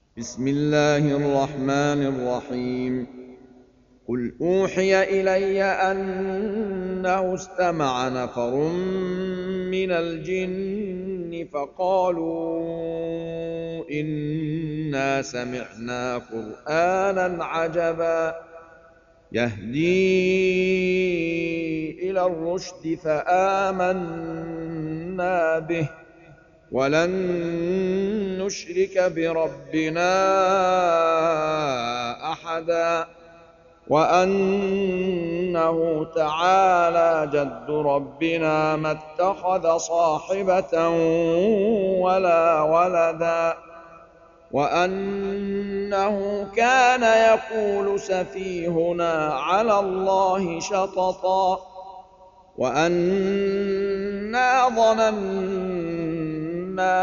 بسم الله الرحمن الرحيم. قل أوحي إلي أنه استمع نفر من الجن فقالوا إنا سمعنا قرآنا عجبا يهدي إلى الرشد فآمنا به ولن نشرك بربنا أحدا وأنه تعالى جد ربنا ما اتخذ صاحبة ولا ولدا وأنه كان يقول سفيهنا على الله شططا وأنا ظننا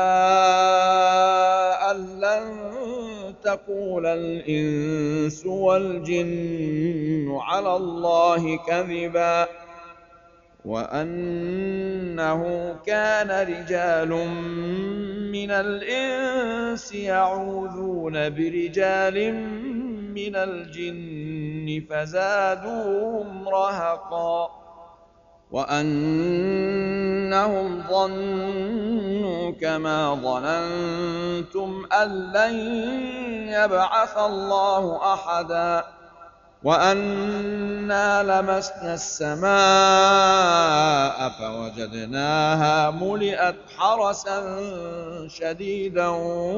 أن لن تقول الإنس والجن على الله كذبا وأنه كان رجال من الإنس يعوذون برجال من الجن فزادوهم رهقا وأنهم ظنوا كما ظننتم أن لن يبعث الله أحدا وأنا لمسنا السماء فوجدناها ملئت حرسا شديدا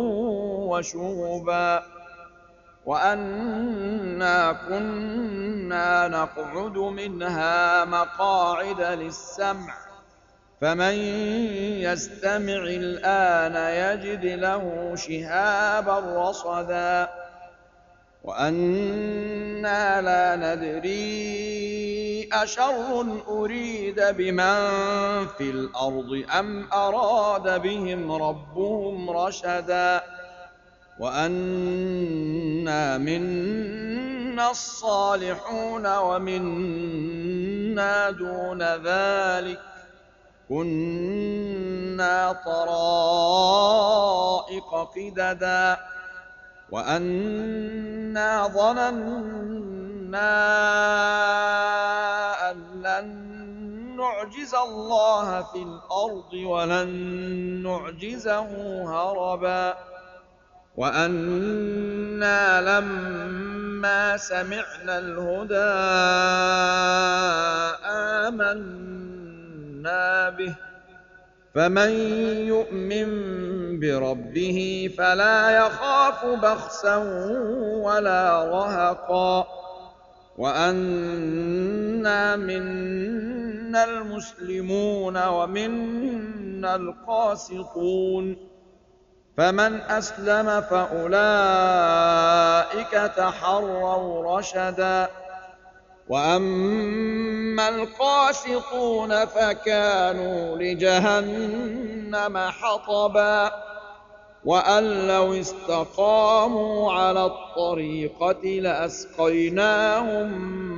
وشهبا وأنا كنا نقعد منها مقاعد للسمع فمن يستمع الآن يجد له شهابا رصدا وأنا لا ندري أشر أريد بمن في الأرض أم أراد بهم ربهم رشدا وأنا منا الصالحون ومنا دون ذلك كنا طرائق قددا وأنا ظننا أن لن نعجز الله في الأرض ولن نعجزه هربا وأنا لما سمعنا الهدى آمنا به فمن يؤمن بربه فلا يخاف بخسا ولا رهقا وأنا منا المسلمون ومنا القاسطون فمن أسلم فأولئك تحروا رشدا وأما القاسطون فكانوا لجهنم حطبا وأن لو استقاموا على الطريقة لأسقيناهم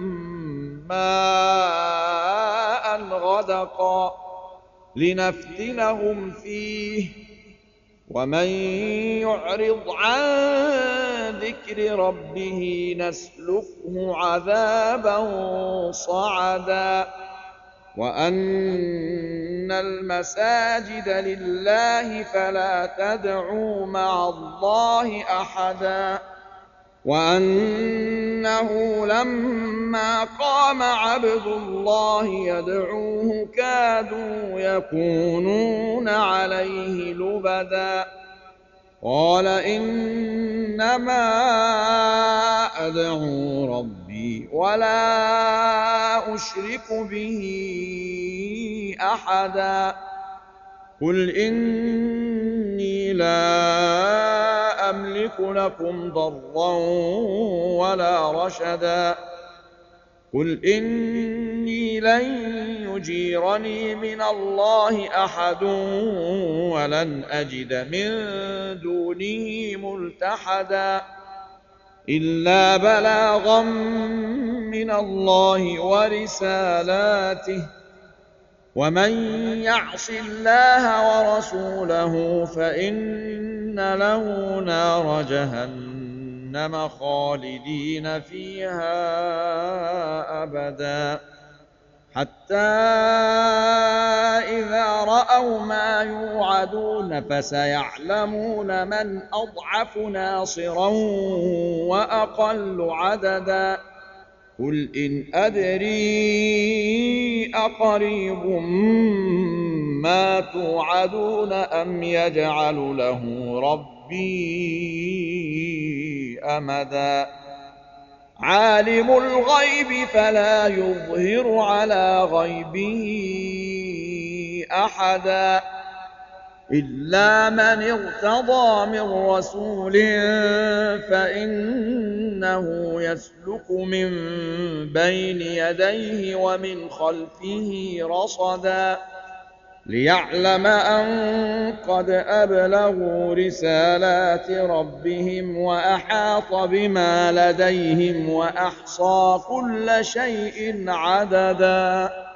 ماء غدقا لنفتنهم فيه ومن يعرض عن ذكر ربه نسلكه عذابا صعدا وأن المساجد لله فلا تدعوا مع الله أحدا وأنه لما قام عبد الله يدعوه كادوا يكونون عليه لبدا قال إنما أدعو ربي ولا أشرك به أحدا قل إني لا أملك لكم ضرا ولا رشدا قل إني لن يجيرني من الله أحد ولن أجد من دونه ملتحدا إلا بلاغا من الله ورسالاته ومن يعص الله ورسوله فإن له نار جهنم خالدين فيها أبدا حتى إذا رأوا ما يوعدون فسيعلمون من أضعف ناصرا وأقل عددا قل إن أدري أقريب ما توعدون أم يجعل له ربي أمدا عالم الغيب فلا يظهر على غيبه أحدا إلا من ارتضى من رسول فإنه يسلك من بين يديه ومن خلفه رصدا ليعلم أن قد أبلغوا رسالات ربهم وأحاط بما لديهم وأحصى كل شيء عددا